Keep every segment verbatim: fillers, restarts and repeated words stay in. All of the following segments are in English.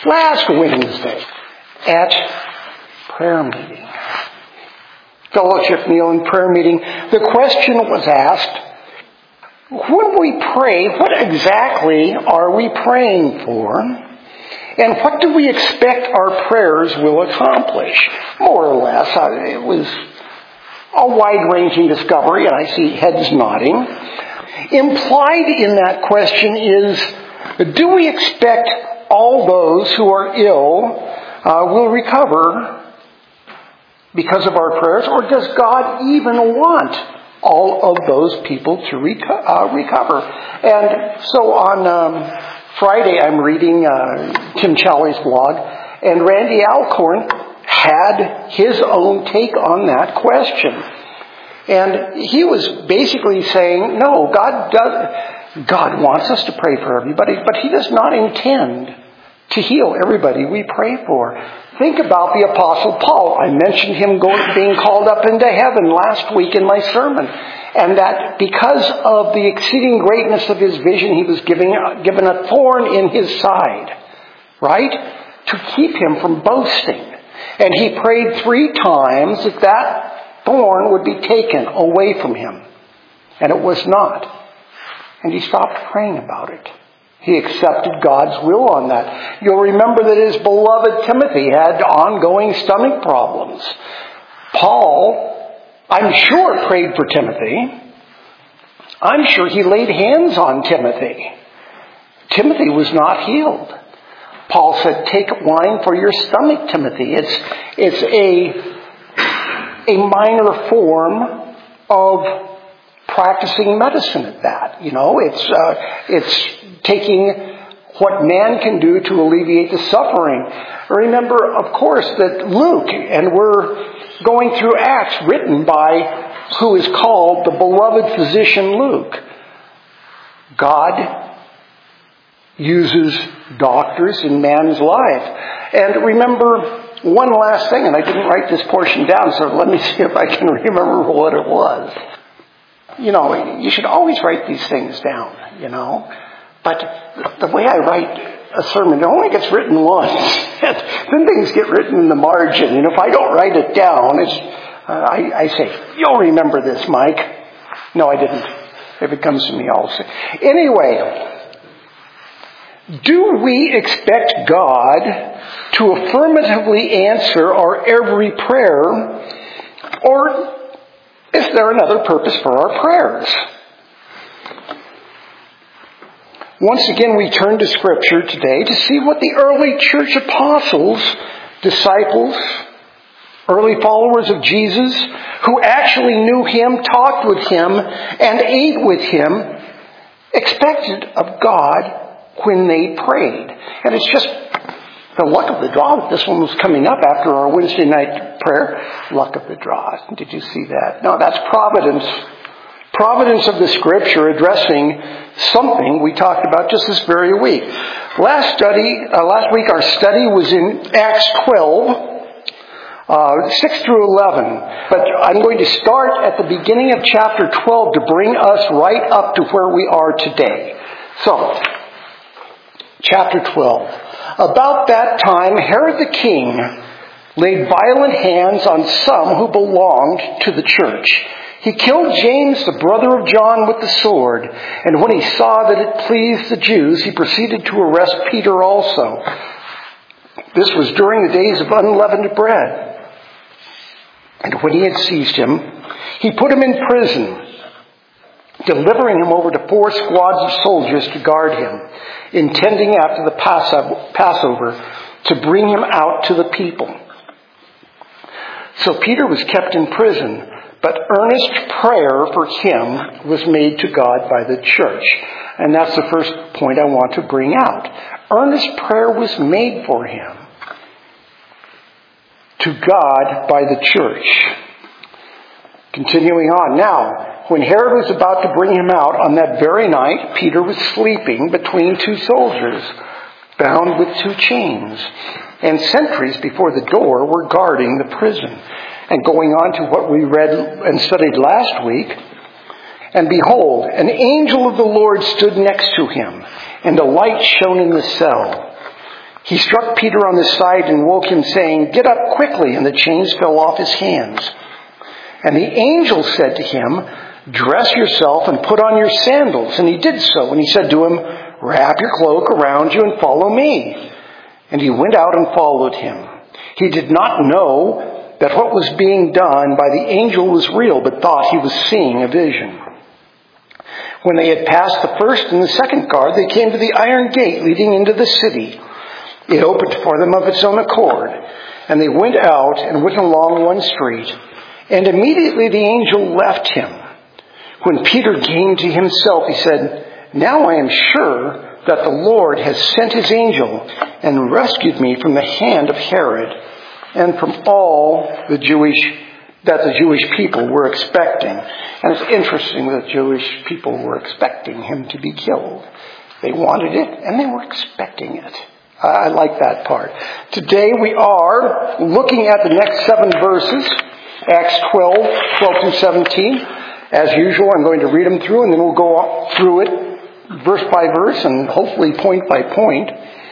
Last Wednesday at prayer meeting, fellowship meal and prayer meeting, the question was asked, when we pray, what exactly are we praying for? And what do we expect our prayers will accomplish? More or less, it was a wide-ranging discovery, and I see heads nodding. Implied in that question is, do we expect all those who are ill uh, will recover because of our prayers, or does God even want all of those people to reco- uh, recover? And so on um, Friday, I'm reading uh, Tim Challies' blog, and Randy Alcorn had his own take on that question. And he was basically saying, no, God does, God wants us to pray for everybody, but He does not intend to heal everybody we pray for. Think about the Apostle Paul. I mentioned him going, being called up into heaven last week in my sermon. And that because of the exceeding greatness of his vision, he was giving, given a thorn in his side. Right? To keep him from boasting. And he prayed three times that that thorn would be taken away from him. And it was not. And he stopped praying about it. He accepted God's will on that. You'll remember that his beloved Timothy had ongoing stomach problems. Paul, I'm sure, prayed for Timothy. I'm sure he laid hands on Timothy. Timothy was not healed. Paul said, take wine for your stomach, Timothy. It's, it's a, a minor form of practicing medicine at that. You know, it's, uh, it's taking what man can do to alleviate the suffering. Remember, of course, that Luke, and we're going through Acts written by who is called the beloved physician Luke. God uses doctors in man's life. And remember one last thing, and I didn't write this portion down, so let me see if I can remember what it was. You know, you should always write these things down, you know. But the way I write a sermon, it only gets written once. Then things get written in the margin. And if I don't write it down, it's, uh, I, I say, you'll remember this, Mike. No, I didn't. If it comes to me, I'll say. Anyway, do we expect God to affirmatively answer our every prayer, or is there another purpose for our prayers? Once again, we turn to Scripture today to see what the early church apostles, disciples, early followers of Jesus, who actually knew Him, talked with Him, and ate with Him, expected of God when they prayed. And it's just the luck of the draw that this one was coming up after our Wednesday night prayer. Luck of the draw. Did you see that? No, that's providence. Providence of the Scripture addressing something we talked about just this very week. Last study, uh, last week our study was in Acts twelve, uh, six through eleven. But I'm going to start at the beginning of chapter twelve to bring us right up to where we are today. So, chapter twelve. About that time, Herod the king laid violent hands on some who belonged to the church. He killed James, the brother of John, with the sword. And when he saw that it pleased the Jews, he proceeded to arrest Peter also. This was during the days of unleavened bread. And when he had seized him, he put him in prison, delivering him over to four squads of soldiers to guard him, intending after the Passover to bring him out to the people. So Peter was kept in prison, but earnest prayer for him was made to God by the church. And that's the first point I want to bring out. Earnest prayer was made for him to God by the church. Continuing on. Now, when Herod was about to bring him out on that very night, Peter was sleeping between two soldiers, bound with two chains. And sentries before the door were guarding the prison. And going on to what we read and studied last week, and behold, an angel of the Lord stood next to him, and a light shone in the cell. He struck Peter on the side and woke him, saying, "Get up quickly," and the chains fell off his hands. And the angel said to him, "Dress yourself and put on your sandals." And he did so. And he said to him, "Wrap your cloak around you and follow me." And he went out and followed him. He did not know that what was being done by the angel was real, but thought he was seeing a vision. When they had passed the first and the second guard, they came to the iron gate leading into the city. It opened for them of its own accord, and they went out and went along one street, and immediately the angel left him. When Peter came to himself, he said, "Now I am sure that the Lord has sent his angel and rescued me from the hand of Herod and from all the Jewish that the Jewish people were expecting." And it's interesting that the Jewish people were expecting him to be killed. They wanted it, and they were expecting it. I like that part. Today we are looking at the next seven verses, Acts twelve, twelve through seventeen. As usual, I'm going to read them through, and then we'll go through it verse by verse and hopefully point by point.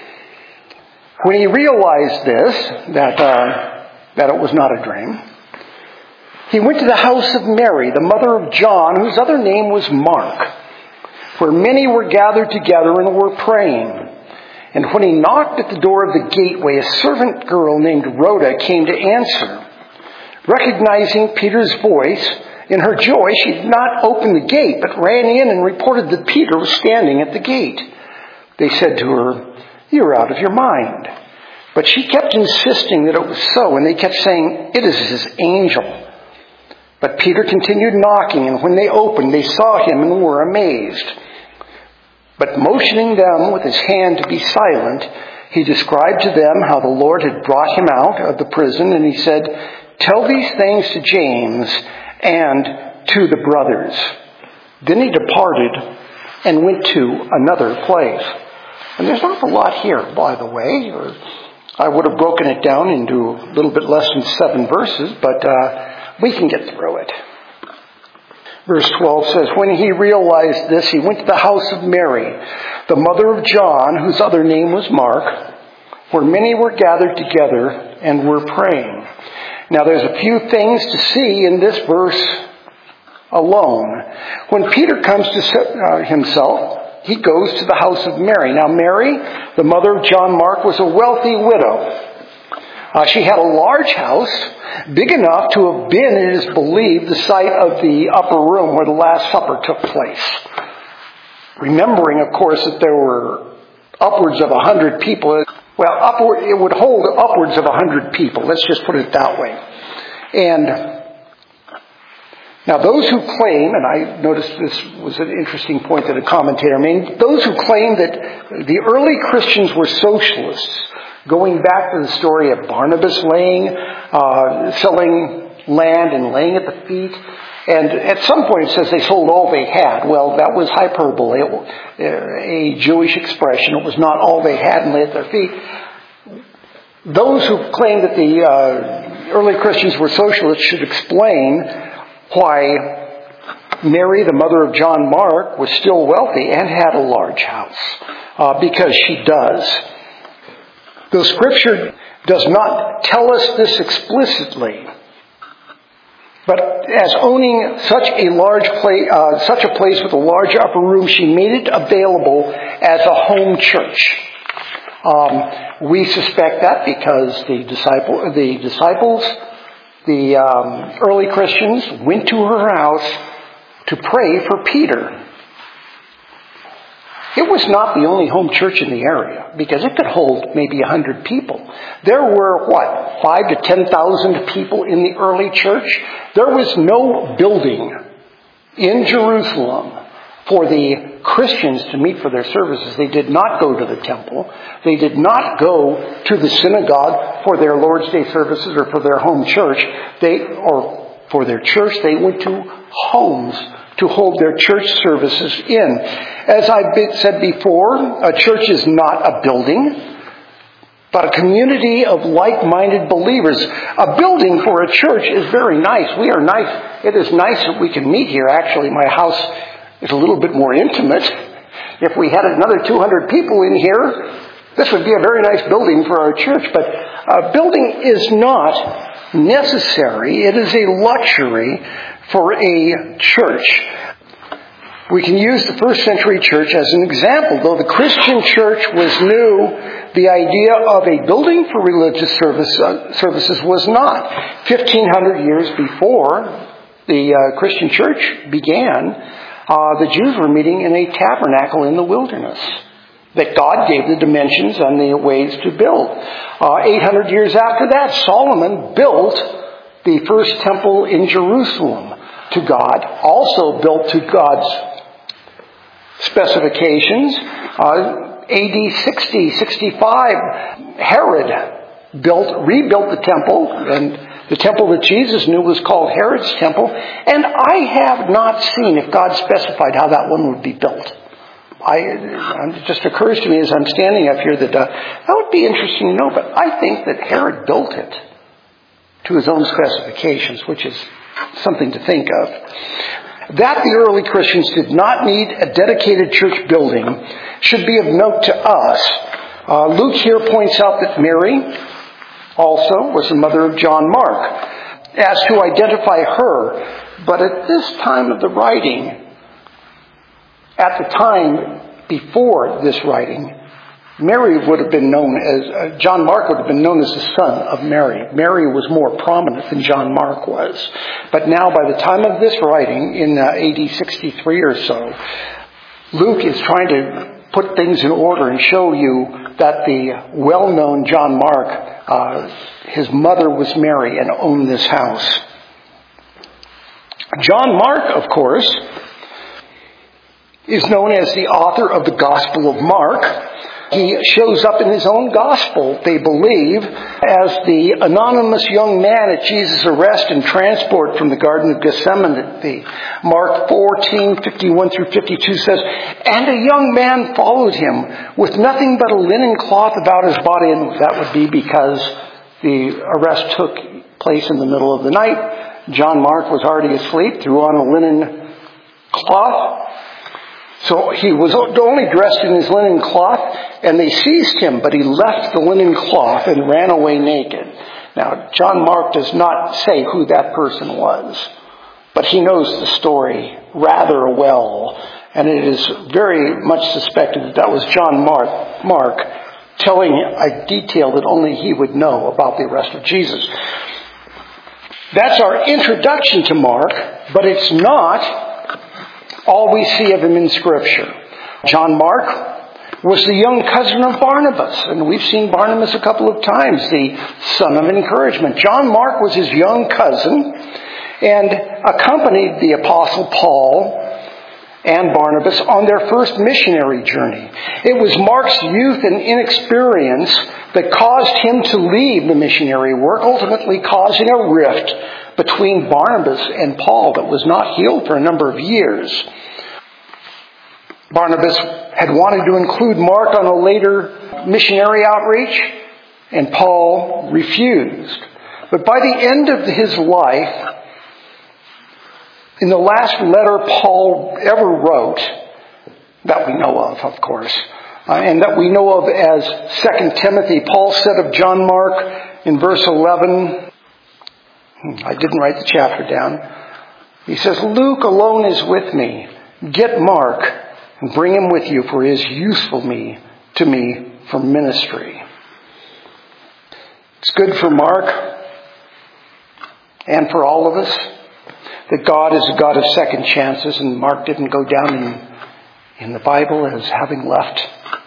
When he realized this, that uh, that it was not a dream, he went to the house of Mary, the mother of John, whose other name was Mark, where many were gathered together and were praying. And when he knocked at the door of the gateway, a servant girl named Rhoda came to answer. Recognizing Peter's voice, in her joy, she did not open the gate, but ran in and reported that Peter was standing at the gate. They said to her, "You're out of your mind." But she kept insisting that it was so, and they kept saying, "It is his angel." But Peter continued knocking, and when they opened, they saw him and were amazed. But motioning them with his hand to be silent, he described to them how the Lord had brought him out of the prison, and he said, "Tell these things to James and to the brothers." Then he departed and went to another place. And there's not a lot here, by the way. I would have broken it down into a little bit less than seven verses, but uh, we can get through it. Verse twelve says, when he realized this, he went to the house of Mary, the mother of John, whose other name was Mark, where many were gathered together and were praying. Now there's a few things to see in this verse alone. When Peter comes to uh, himself, he goes to the house of Mary. Now Mary, the mother of John Mark, was a wealthy widow. Uh, she had a large house, big enough to have been, it is believed, the site of the upper room where the Last Supper took place. Remembering, of course, that there were upwards of a hundred people. Well, upward, it would hold upwards of a hundred people. Let's just put it that way. And now those who claim, and I noticed this was an interesting point that a commentator made, those who claim that the early Christians were socialists, going back to the story of Barnabas laying, uh, selling land and laying at the feet. And at some point it says they sold all they had. Well, that was hyperbole, a Jewish expression. It was not all they had and lay at their feet. Those who claim that the uh, early Christians were socialists should explain why Mary, the mother of John Mark, was still wealthy and had a large house. Uh, because she does. Though Scripture does not tell us this explicitly, but as owning such a large place, uh, such a place with a large upper room, she made it available as a home church. Um, we suspect that because the disciple, the disciples, the um, early Christians went to her house to pray for Peter. It was not the only home church in the area, because it could hold maybe a hundred people. There were, what, five to ten thousand people in the early church? There was no building in Jerusalem for the Christians to meet for their services. They did not go to the temple. They did not go to the synagogue for their Lord's Day services or for their home church. They, or for their church, they went to homes to hold their church services in. As I've said before, a church is not a building, but a community of like-minded believers. A building for a church is very nice. We are nice. It is nice that we can meet here. Actually, my house is a little bit more intimate. If we had another two hundred people in here, This would be a very nice building for our church, but a building is not necessary. It is a luxury for a church. We can use the first century church as an example. Though the Christian church was new, the idea of a building for religious service, uh, services was not. fifteen hundred years before the uh, Christian church began, uh, the Jews were meeting in a tabernacle in the wilderness that God gave the dimensions and the ways to build. Uh, eight hundred years after that, Solomon built the first temple in Jerusalem to God, also built to God's specifications. Uh, A D sixty, sixty-five, Herod built, rebuilt the temple, and the temple that Jesus knew was called Herod's temple. And I have not seen, if God specified, how that one would be built. I, it just occurs to me as I'm standing up here that uh, that would be interesting to know, but I think that Herod built it to his own specifications, which is something to think of. That the early Christians did not need a dedicated church building should be of note to us. Uh, Luke here points out that Mary also was the mother of John Mark, as to identify her. But at this time of the writing, at the time before this writing, Mary would have been known as, uh, John Mark would have been known as the son of Mary. Mary was more prominent than John Mark was. But now, by the time of this writing, in uh, A D sixty-three or so, Luke is trying to put things in order and show you that the well-known John Mark, uh, his mother was Mary and owned this house. John Mark, of course, is known as the author of the Gospel of Mark. He shows up in his own gospel, they believe, as the anonymous young man at Jesus' arrest and transport from the Garden of Gethsemane. Mark fourteen, fifty-one through fifty-two says, "And a young man followed him with nothing but a linen cloth about his body." And that would be because the arrest took place in the middle of the night. John Mark was already asleep, threw on a linen cloth. So he was only dressed in his linen cloth, and they seized him, but he left the linen cloth and ran away naked. Now, John Mark does not say who that person was, but he knows the story rather well, and it is very much suspected that that was John Mark, Mark telling a detail that only he would know about the arrest of Jesus. That's our introduction to Mark, but it's not all we see of him in Scripture. John Mark was the young cousin of Barnabas, and we've seen Barnabas a couple of times, the son of encouragement. John Mark was his young cousin and accompanied the Apostle Paul and Barnabas on their first missionary journey. It was Mark's youth and inexperience that caused him to leave the missionary work, ultimately causing a rift between Barnabas and Paul that was not healed for a number of years. Barnabas had wanted to include Mark on a later missionary outreach, and Paul refused. But by the end of his life, in the last letter Paul ever wrote, that we know of, of course, uh, and that we know of as Second Timothy, Paul said of John Mark in verse eleven, I didn't write the chapter down. He says, "Luke alone is with me. Get Mark and bring him with you, for he is useful me to me for ministry." It's good for Mark and for all of us that God is a God of second chances, and Mark didn't go down in, in the Bible as having left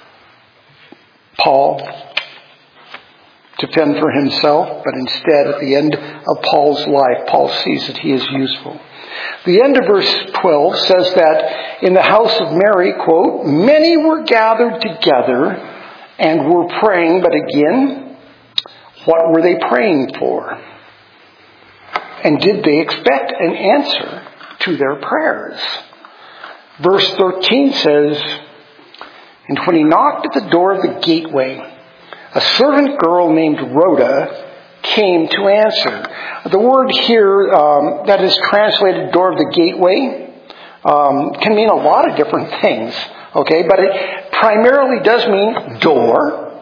Paul to fend for himself, but instead at the end of Paul's life, Paul sees that he is useful. The end of verse twelve says that in the house of Mary, quote, "many were gathered together and were praying," but again, what were they praying for? And did they expect an answer to their prayers? Verse thirteen says, "And when he knocked at the door of the gateway, a servant girl named Rhoda came to answer." The word here um, that is translated door of the gateway um, can mean a lot of different things, okay? But it primarily does mean door,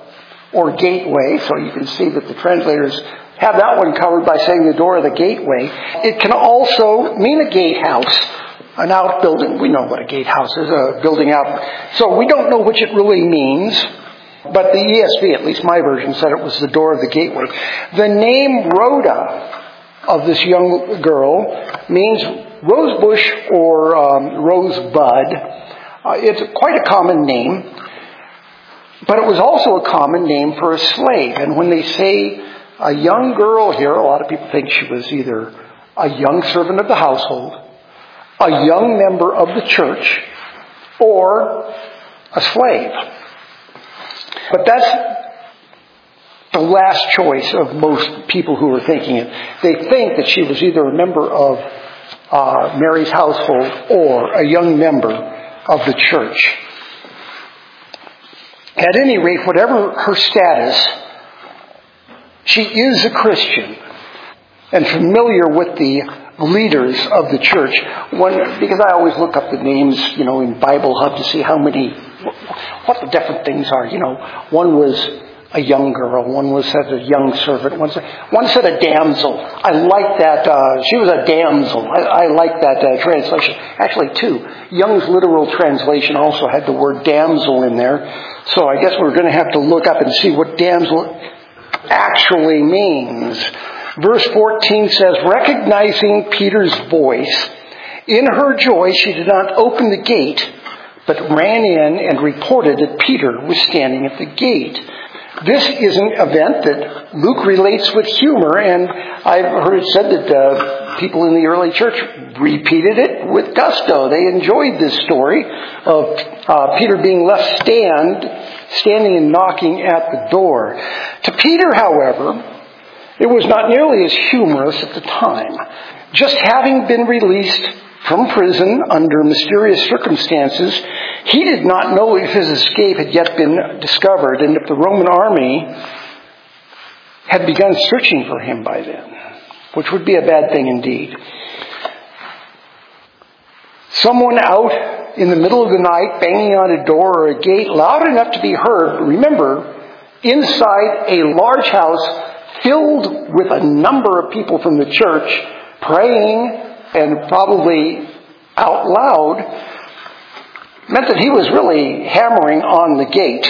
or gateway, so you can see that the translators have that one covered by saying the door of the gateway. It can also mean a gatehouse, an outbuilding. We know what a gatehouse is, a building out. So we don't know which it really means, but the E S V, at least my version, said it was the door of the gateway. The name Rhoda of this young girl means rosebush or um, rosebud. Uh, it's quite a common name, but it was also a common name for a slave. And when they say a young girl here, a lot of people think she was either a young servant of the household, a young member of the church, or a slave. But that's the last choice of most people who are thinking it. They think that she was either a member of uh, Mary's household or a young member of the church. At any rate, whatever her status, she is a Christian and familiar with the leaders of the church. One, because I always look up the names, you know, in Bible Hub to see how many, what the different things are. You know, one was a young girl, one was said a young servant, one said, one said a damsel. I like that. Uh, she was a damsel. I, I like that uh, translation. Actually, two. Young's literal translation also had the word damsel in there. So I guess we're going to have to look up and see what damsel actually means. Verse fourteen says, recognizing Peter's voice, in her joy she did not open the gate, but ran in and reported that Peter was standing at the gate. This is an event that Luke relates with humor, and I've heard it said that uh, people in the early church repeated it with gusto. They enjoyed this story of uh, Peter being left stand, standing and knocking at the door. To Peter, however, it was not nearly as humorous at the time. Just having been released from prison under mysterious circumstances, he did not know if his escape had yet been discovered and if the Roman army had begun searching for him by then, which would be a bad thing indeed. Someone out in the middle of the night banging on a door or a gate loud enough to be heard, remember, inside a large house filled with a number of people from the church praying and probably out loud, meant that he was really hammering on the gate.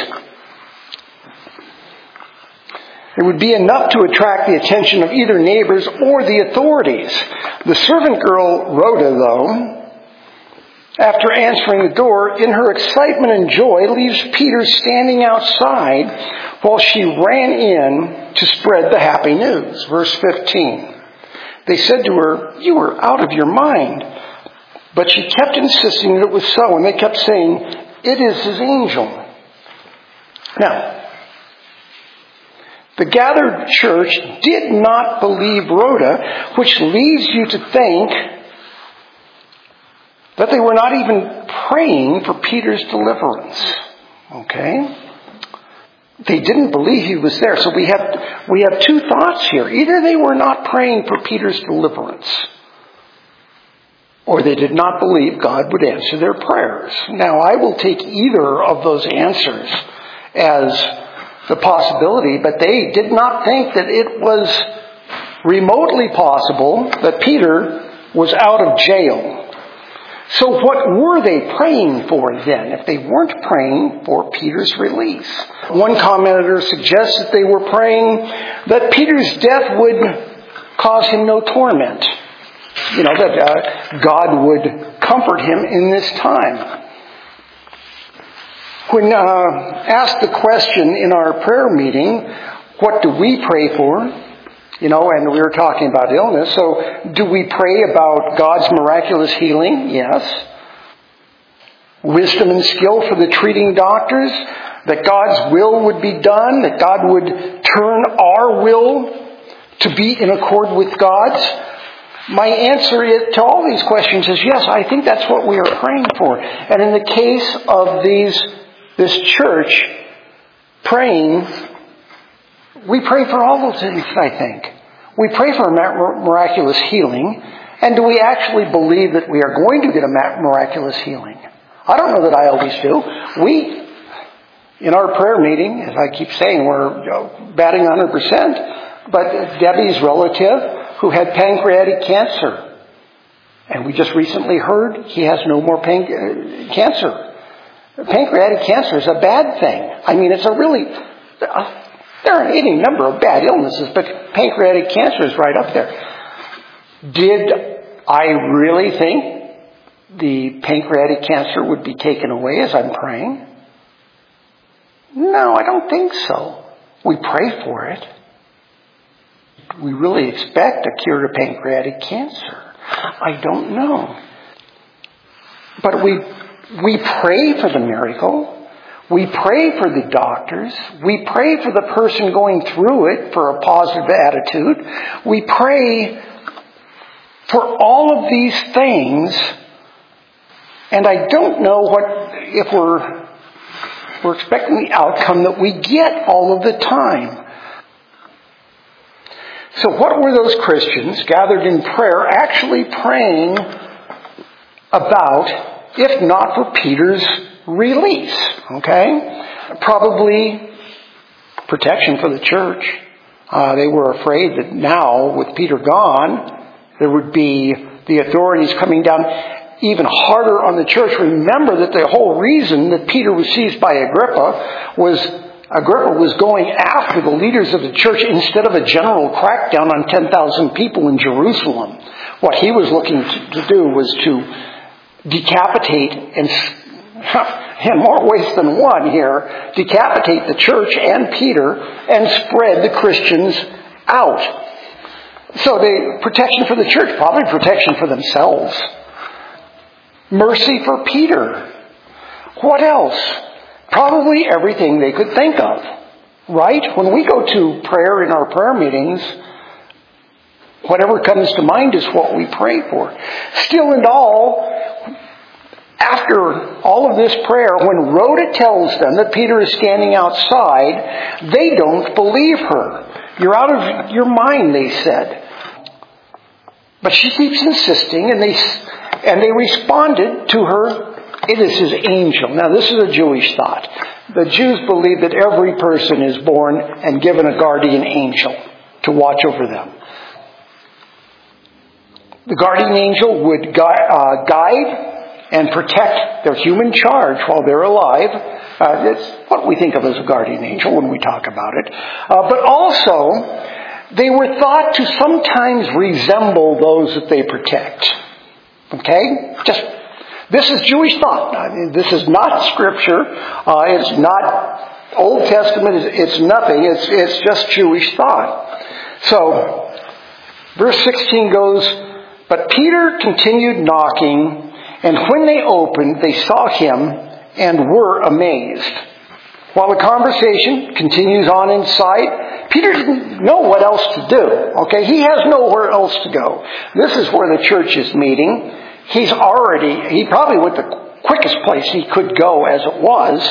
It would be enough to attract the attention of either neighbors or the authorities. The servant girl, Rhoda, though, after answering the door, in her excitement and joy, leaves Peter standing outside while she ran in to spread the happy news. Verse fifteen. They said to her, "You are out of your mind." But she kept insisting that it was so, and they kept saying, "It is his angel." Now, the gathered church did not believe Rhoda, which leads you to think that they were not even praying for Peter's deliverance. Okay? They didn't believe he was there. So we have we have two thoughts here. Either they were not praying for Peter's deliverance, or they did not believe God would answer their prayers. Now, I will take either of those answers as the possibility, but they did not think that it was remotely possible that Peter was out of jail. So what were they praying for then, if they weren't praying for Peter's release? One commentator suggests that they were praying that Peter's death would cause him no torment. You know, that uh, God would comfort him in this time. When uh, asked the question in our prayer meeting, what do we pray for? You know, and we were talking about illness. So do we pray about God's miraculous healing? Yes. Wisdom and skill for the treating doctors? That God's will would be done? That God would turn our will to be in accord with God's? My answer to all these questions is yes, I think that's what we are praying for. And in the case of these, this church praying, we pray for all those things, I think. We pray for a miraculous healing. And do we actually believe that we are going to get a miraculous healing? I don't know that I always do. We, In our prayer meeting, as I keep saying, we're you know, batting one hundred percent, but Debbie's relative who had pancreatic cancer, and we just recently heard he has no more pan- cancer. Pancreatic cancer is a bad thing. I mean, it's a really, uh, there are any number of bad illnesses, but pancreatic cancer is right up there. Did I really think the pancreatic cancer would be taken away as I'm praying? No, I don't think so. We pray for it. We really expect a cure to pancreatic cancer. I don't know. But we we pray for the miracle. We pray for the doctors. We pray for the person going through it for a positive attitude. We pray for all of these things. And I don't know what if we're we're expecting the outcome that we get all of the time. So what were those Christians gathered in prayer actually praying about, if not for Peter's release? Okay? Probably protection for the church. Uh, they were afraid that now, with Peter gone, there would be the authorities coming down even harder on the church. Remember that the whole reason that Peter was seized by Agrippa was Agrippa was going after the leaders of the church instead of a general crackdown on ten thousand people in Jerusalem. What he was looking to do was to decapitate, and in more ways than one here, decapitate the church and Peter and spread the Christians out. So the protection for the church, probably protection for themselves. Mercy for Peter. What else? Probably everything they could think of. Right? When we go to prayer in our prayer meetings, whatever comes to mind is what we pray for. Still and all, after all of this prayer, when Rhoda tells them that Peter is standing outside, they don't believe her. You're out of your mind, they said. But she keeps insisting, and they and they responded to her, it is his angel. Now, this is a Jewish thought. The Jews believe that every person is born and given a guardian angel to watch over them. The guardian angel would gui- uh, guide and protect their human charge while they're alive. Uh, it's what we think of as a guardian angel when we talk about it. Uh, but also, they were thought to sometimes resemble those that they protect. Okay? Just, this is Jewish thought. I mean, this is not Scripture. Uh, it's not Old Testament. It's, it's nothing. It's, it's just Jewish thought. So, verse sixteen goes, but Peter continued knocking, and when they opened, they saw him and were amazed. While the conversation continues on inside, Peter doesn't know what else to do. Okay, he has nowhere else to go. This is where the church is meeting. He's already, he probably went the quickest place he could go as it was.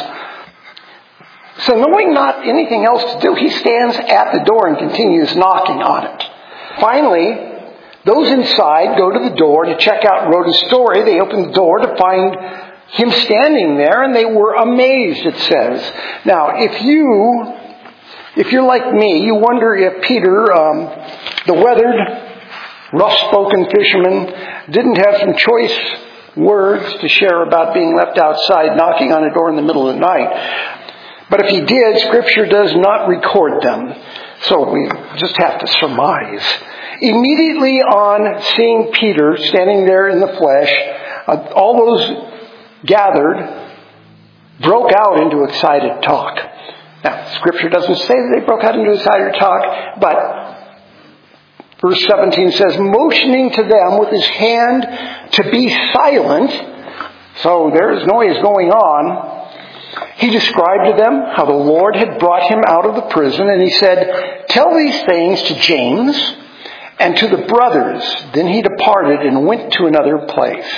So knowing not anything else to do, he stands at the door and continues knocking on it. Finally, those inside go to the door to check out Rhoda's story. They open the door to find him standing there, and they were amazed, it says. Now, if you, if you're like me, you wonder if Peter, um, the weathered, rough-spoken fisherman, didn't have some choice words to share about being left outside knocking on a door in the middle of the night. But if he did, Scripture does not record them. So we just have to surmise. Immediately on seeing Peter standing there in the flesh, uh, all those gathered broke out into excited talk. Now, Scripture doesn't say that they broke out into excited talk, but verse seventeen says, motioning to them with his hand to be silent, so there's noise going on, he described to them how the Lord had brought him out of the prison, and he said, tell these things to James and to the brothers. Then he departed and went to another place.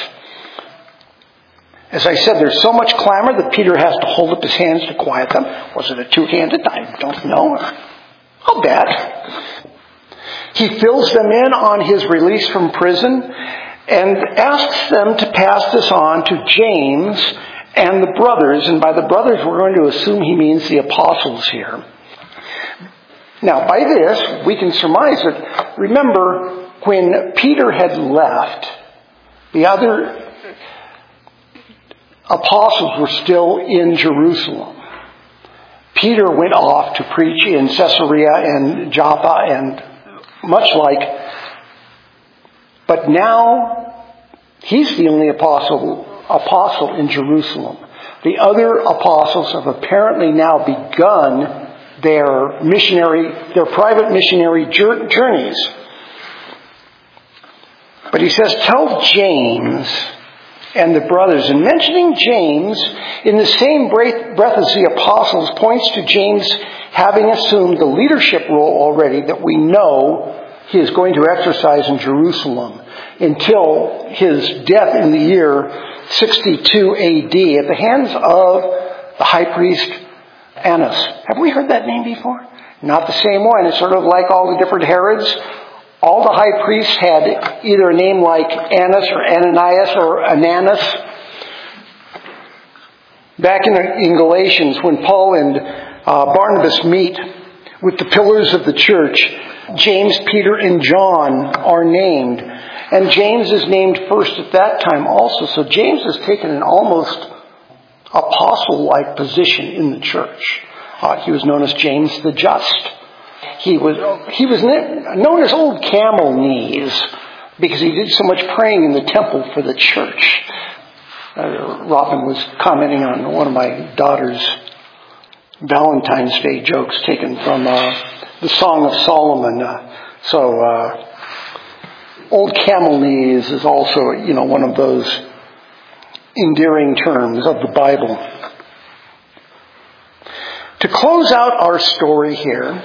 As I said, there's so much clamor that Peter has to hold up his hands to quiet them. Was it a two-handed? I don't know. I'll bet. He fills them in on his release from prison and asks them to pass this on to James and the brothers, and by the brothers we're going to assume he means the apostles here. Now, by this, we can surmise that, remember, when Peter had left, the other apostles were still in Jerusalem. Peter went off to preach in Caesarea and Joppa and much like, but now he's the only apostle apostle in Jerusalem. The other apostles have apparently now begun their missionary, their private missionary journeys. But he says, tell James and the brothers. And mentioning James in the same breath as the apostles points to James having assumed the leadership role already that we know he is going to exercise in Jerusalem until his death in the year sixty-two A D at the hands of the high priest Annas. Have we heard that name before? Not the same one. It's sort of like all the different Herods. All the high priests had either a name like Annas or Ananias or Ananus. Back in, in Galatians, when Paul and uh, Barnabas meet with the pillars of the church, James, Peter, and John are named. And James is named first at that time also. So James has taken an almost apostle-like position in the church. Uh, he was known as James the Just. He was he was known as Old Camel Knees because he did so much praying in the temple for the church. Uh, Robin was commenting on one of my daughter's Valentine's Day jokes taken from uh, the Song of Solomon. Uh, so uh, Old Camel Knees is also, you know, one of those endearing terms of the Bible. To close out our story here,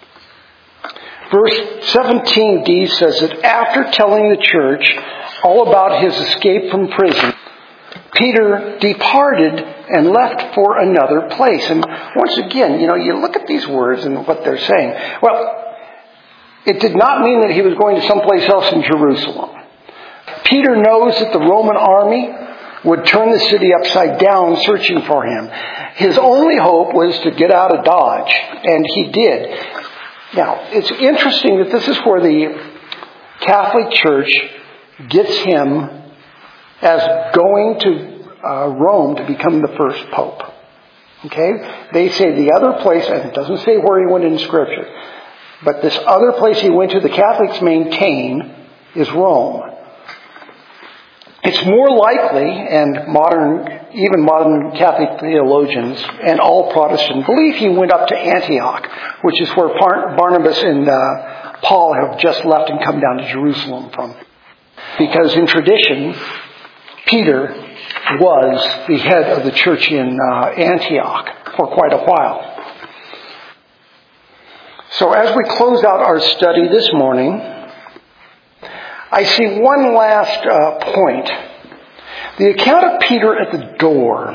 verse seventeen D says that after telling the church all about his escape from prison, Peter departed and left for another place. And once again, you know, you look at these words and what they're saying. Well, it did not mean that he was going to someplace else in Jerusalem. Peter knows that the Roman army would turn the city upside down searching for him. His only hope was to get out of Dodge, and he did. Now, it's interesting that this is where the Catholic Church gets him as going to uh, Rome to become the first pope. Okay? They say the other place, and it doesn't say where he went in Scripture, but this other place he went to, the Catholics maintain, is Rome. It's more likely, and modern, even modern Catholic theologians and all Protestant believe he went up to Antioch, which is where Barnabas and uh, Paul have just left and come down to Jerusalem from. Because in tradition, Peter was the head of the church in uh, Antioch for quite a while. So as we close out our study this morning, I see one last uh, point. The account of Peter at the door,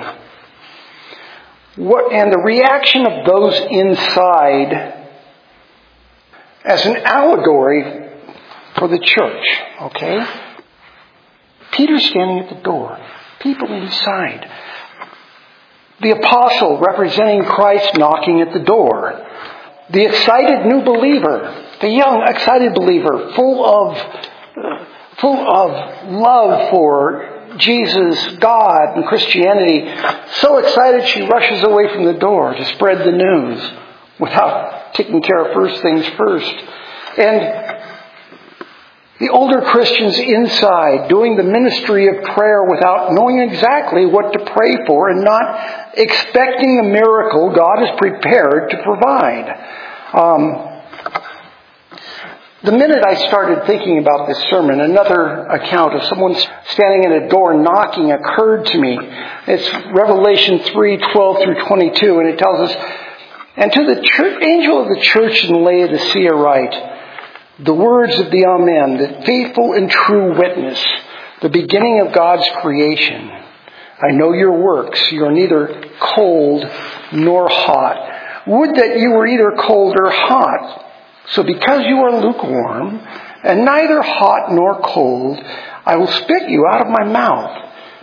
what, and the reaction of those inside as an allegory for the church. Okay? Peter standing at the door, people inside. The apostle representing Christ knocking at the door. The excited new believer, the young excited believer, full of full of love for Jesus, God, and Christianity, so excited she rushes away from the door to spread the news without taking care of first things first. And the older Christians inside doing the ministry of prayer without knowing exactly what to pray for and not expecting the miracle God is prepared to provide. Um, The minute I started thinking about this sermon, another account of someone standing at a door knocking occurred to me. It's Revelation three, twelve through twenty-two, and it tells us, "And to the church, angel of the church in Laodicea write, the words of the Amen, the faithful and true witness, the beginning of God's creation. I know your works. You are neither cold nor hot. Would that you were either cold or hot. So because you are lukewarm, and neither hot nor cold, I will spit you out of my mouth.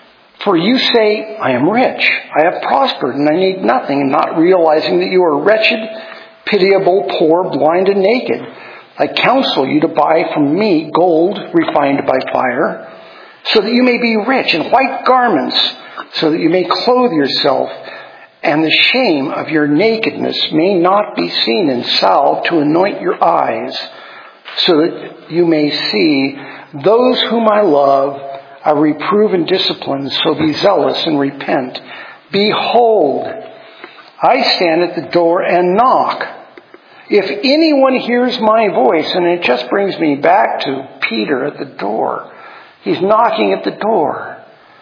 For you say, I am rich, I have prospered, and I need nothing, not realizing that you are wretched, pitiable, poor, blind, and naked. I counsel you to buy from me gold refined by fire, so that you may be rich, and white garments, so that you may clothe yourself, and the shame of your nakedness may not be seen, and salve to anoint your eyes, so that you may see. Those whom I love, I reprove and discipline, so be zealous and repent. Behold, I stand at the door and knock. If anyone hears my voice, and it just brings me back to Peter at the door. He's knocking at the door.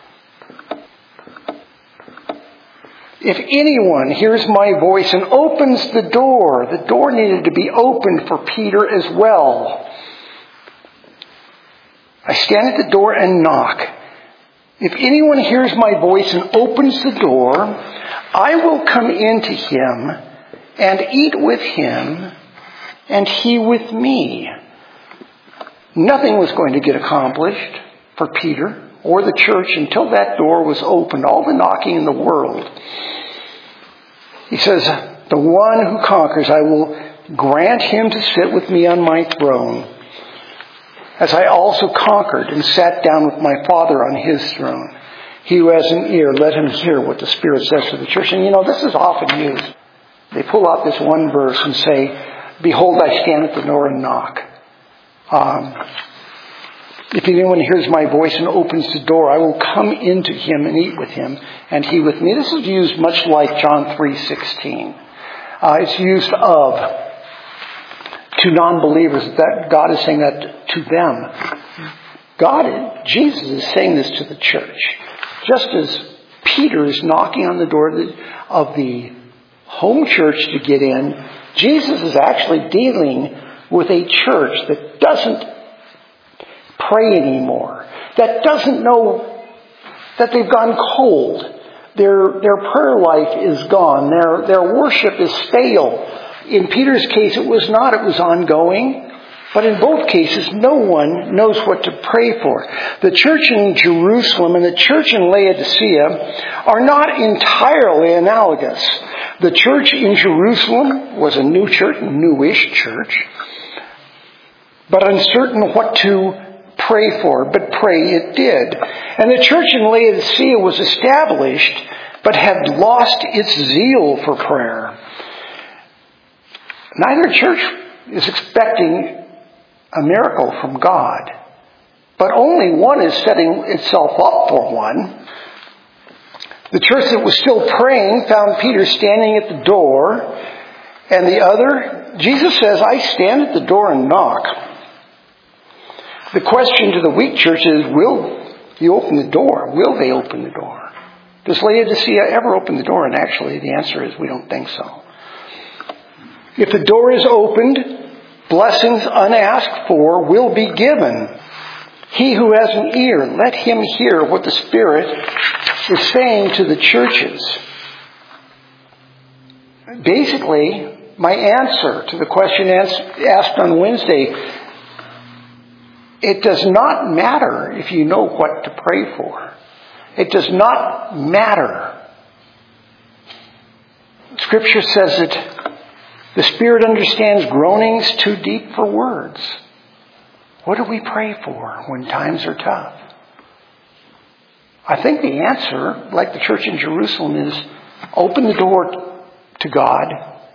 If anyone hears my voice and opens the door, the door needed to be opened for Peter as well. I stand at the door and knock. If anyone hears my voice and opens the door, I will come into him and eat with him, and he with me. Nothing was going to get accomplished for Peter or the church until that door was opened. All the knocking in the world. He says, the one who conquers, I will grant him to sit with me on my throne, as I also conquered and sat down with my Father on his throne. He who has an ear, let him hear what the Spirit says to the church. And you know, this is often used. They pull out this one verse and say, behold, I stand at the door and knock. Um, if anyone hears my voice and opens the door, I will come into him and eat with him, and he with me. This is used much like John three sixteen. Uh, it's used of to non-believers. That God is saying that to them. God, Jesus is saying this to the church. Just as Peter is knocking on the door of the, of the home church to get in, Jesus is actually dealing with a church that doesn't pray anymore, that doesn't know, that they've gone cold. Their their prayer life is gone. Their their worship is stale. In Peter's case, it was not. It was ongoing. But in both cases, no one knows what to pray for. The church in Jerusalem and the church in Laodicea are not entirely analogous. The church in Jerusalem was a new church, newish church, but uncertain what to pray for, but pray it did. And the church in Laodicea was established, but had lost its zeal for prayer. Neither church is expecting a miracle from God, but only one is setting itself up for one. The church that was still praying found Peter standing at the door, and the other, Jesus says, I stand at the door and knock. The question to the weak church is, will you open the door? Will they open the door? Does Laodicea ever open the door? And actually, the answer is we don't think so. If the door is opened, blessings unasked for will be given. He who has an ear, let him hear what the Spirit is saying to the churches. Basically, my answer to the question asked on Wednesday, it does not matter if you know what to pray for. It does not matter. Scripture says that the Spirit understands groanings too deep for words. What do we pray for when times are tough? I think the answer, like the church in Jerusalem, is open the door to God.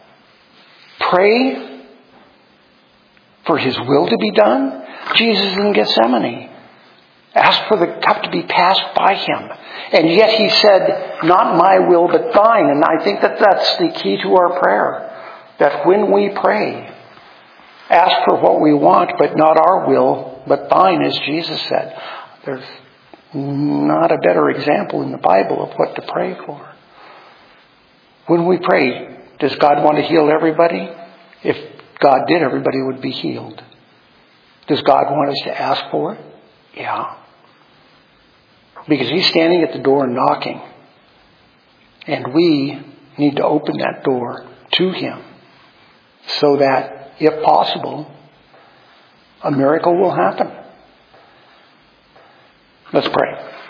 Pray for His will to be done. Jesus in Gethsemane asked for the cup to be passed by Him. And yet He said, not my will but thine. And I think that that's the key to our prayer. That when we pray, ask for what we want, but not our will, but thine, as Jesus said. There's not a better example in the Bible of what to pray for. When we pray, does God want to heal everybody? If God did, everybody would be healed. Does God want us to ask for it? Yeah. Because He's standing at the door and knocking. And we need to open that door to Him so that, if possible, a miracle will happen. Let's pray.